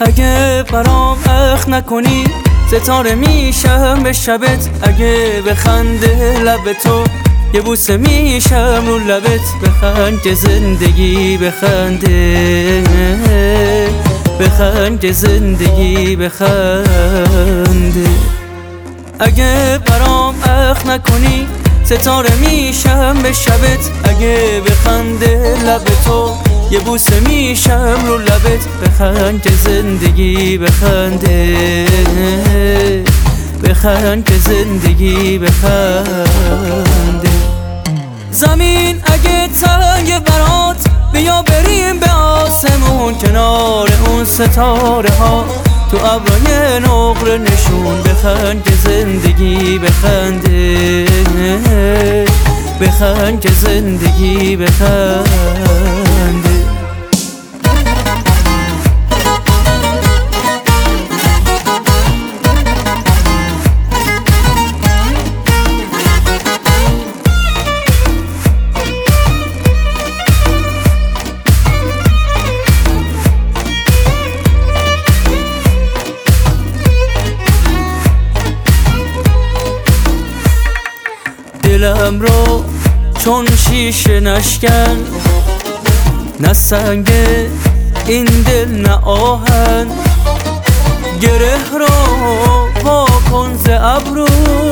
اگه برام اخ نکنی ستاره میشم به شبت. اگه بخنده لب تو یه بوسه میشم رو لبت. بخند که زندگی بخنده، بخند که زندگی بخنده. اگه برام اخ نکنی ستاره میشم به شبت. اگه بخنده لب تو یه بوسه میشم رو لبت. بخند که زندگی بخنده، بخند که زندگی بخنده. زمین اگه تنگ برات بیا بریم به آسمون، کنار اون ستاره ها تو ابرای نقره نشون. بخند که زندگی بخنده، بخند که زندگی بخنده. دلم رو چون شیشه نشکن، نه سنگ این دل نه آهن. گره رو پا کن ز ابرو،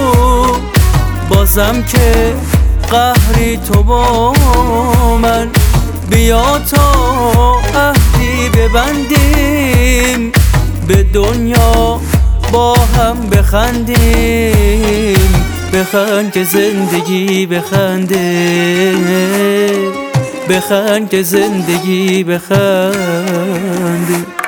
بازم که قهری تو با من. بیا تا عهدی ببندیم، به دنیا با هم بخندیم. بخند که زندگی بخنده، بخند که زندگی بخنده.